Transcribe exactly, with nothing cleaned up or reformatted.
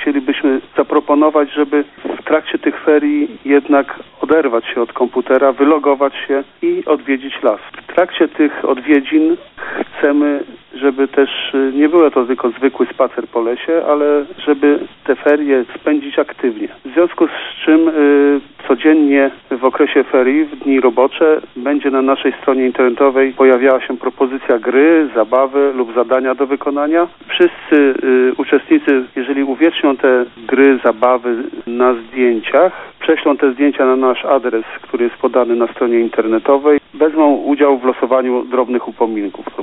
chcielibyśmy zaproponować, żeby w trakcie tych ferii jednak oderwać się od komputera, wylogować się i odwiedzić las. W trakcie tych odwiedzin chcemy, żeby też nie było to tylko zwykły spacer po lesie, ale żeby te ferie spędzić aktywnie. W związku z czym y, codziennie w okresie ferii, w dni robocze, będzie na naszej stronie internetowej pojawiała się propozycja gry, zabawy lub zadania do wykonania. Wszyscy y, uczestnicy, jeżeli uwiecznią te gry, zabawy na zdjęciach, prześlą te zdjęcia na nasz adres, który jest podany na stronie internetowej, wezmą udział w losowaniu drobnych upominków.